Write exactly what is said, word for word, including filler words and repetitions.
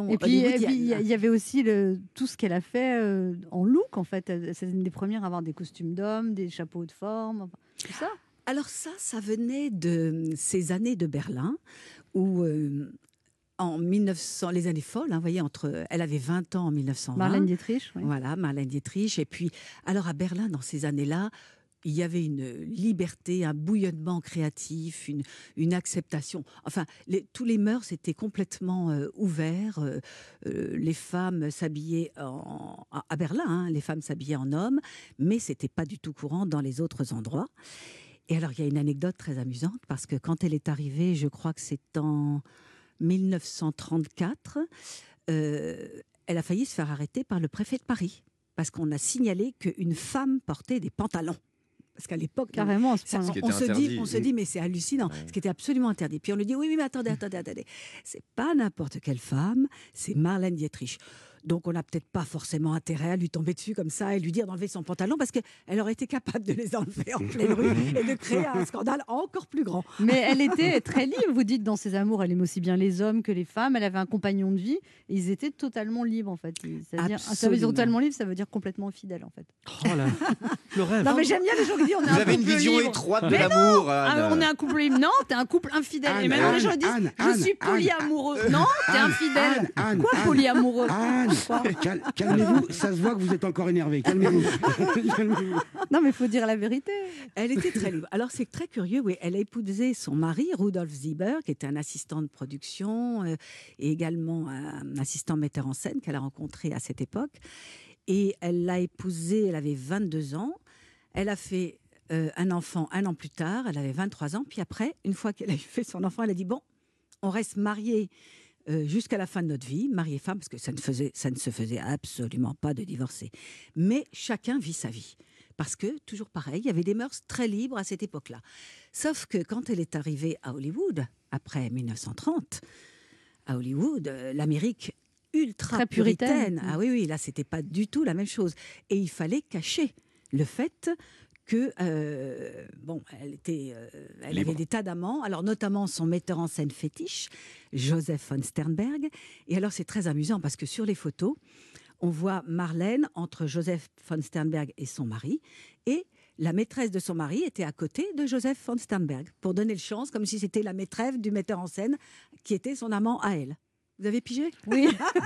tradition Et puis, hollywoodienne. il y, y avait aussi le, tout ce qu'elle a fait euh, en look, en fait. C'est une des premières à avoir des costumes d'hommes, des chapeaux de forme, enfin, tout ça. Alors ça, ça venait de ces années de Berlin où... Euh, en mille neuf cents, les années folles, hein, vous voyez, entre, elle avait vingt ans en mille neuf cent vingt. Marlène Dietrich, oui. Voilà, Marlène Dietrich. Et puis, alors à Berlin, dans ces années-là, il y avait une liberté, un bouillonnement créatif, une, une acceptation. Enfin, les, tous les mœurs étaient complètement euh, ouverts. Euh, euh, les femmes s'habillaient en, à Berlin, hein, les femmes s'habillaient en hommes, mais c'était pas du tout courant dans les autres endroits. Et alors, il y a une anecdote très amusante parce que quand elle est arrivée, je crois que c'est en mille neuf cent trente-quatre, euh, elle a failli se faire arrêter par le préfet de Paris parce qu'on a signalé qu'une femme portait des pantalons. Parce qu'à l'époque, carrément, on, ça, on, on se dit, on se dit, mais c'est hallucinant, ouais. Ce qui était absolument interdit. Puis on lui dit, oui, oui, mais attendez, attendez, attendez, c'est pas n'importe quelle femme, c'est Marlène Dietrich. Donc on n'a peut-être pas forcément intérêt à lui tomber dessus comme ça et lui dire d'enlever son pantalon parce qu'elle aurait été capable de les enlever en pleine rue et de créer un scandale encore plus grand. Mais elle était très libre, vous dites, dans ses amours, elle aimait aussi bien les hommes que les femmes, elle avait un compagnon de vie et ils étaient totalement libres en fait. C'est-à-dire, ça veut dire totalement libre, ça veut dire complètement fidèle en fait. Oh là, le rêve. Non mais j'aime bien les gens qui disent on est vous un avez couple une vision libre. étroite de mais l'amour. Non, Anne. on est un couple libre. Non, t'es un couple infidèle. Anne, et maintenant Anne, les gens disent Anne, je Anne, suis polyamoureux. Anne, non, t'es Anne, infidèle. Anne, Quoi Anne, polyamoureux? Anne, cal- calmez-vous, ça se voit que vous êtes encore énervé. Calmez-vous. Calmez-vous. Non mais il faut dire la vérité. Elle était très libre. Alors c'est très curieux, oui. Elle a épousé son mari, Rudolf Sieber, qui était un assistant de production euh, et également un assistant metteur en scène qu'elle a rencontré à cette époque. Et elle l'a épousé, elle avait vingt-deux ans. Elle a fait euh, un enfant un an plus tard, elle avait vingt-trois ans. Puis après, une fois qu'elle a fait son enfant, elle a dit, bon, on reste mariés euh, jusqu'à la fin de notre vie, mari et femme, parce que ça ne, faisait, ça ne se faisait absolument pas de divorcer. Mais chacun vit sa vie. Parce que, toujours pareil, il y avait des mœurs très libres à cette époque-là. Sauf que quand elle est arrivée à Hollywood, après mille neuf cent trente, à Hollywood, euh, l'Amérique ultra très puritaine. puritaine. Ah oui, oui, là, c'était pas du tout la même chose. Et il fallait cacher le fait que, euh, bon, elle, était, euh, elle avait des tas d'amants, alors notamment son metteur en scène fétiche, Joseph von Sternberg. Et alors, c'est très amusant parce que sur les photos, on voit Marlène entre Joseph von Sternberg et son mari, et la maîtresse de son mari était à côté de Joseph von Sternberg, pour donner le chance, comme si c'était la maîtresse du metteur en scène qui était son amant à elle. Vous avez pigé ? Oui.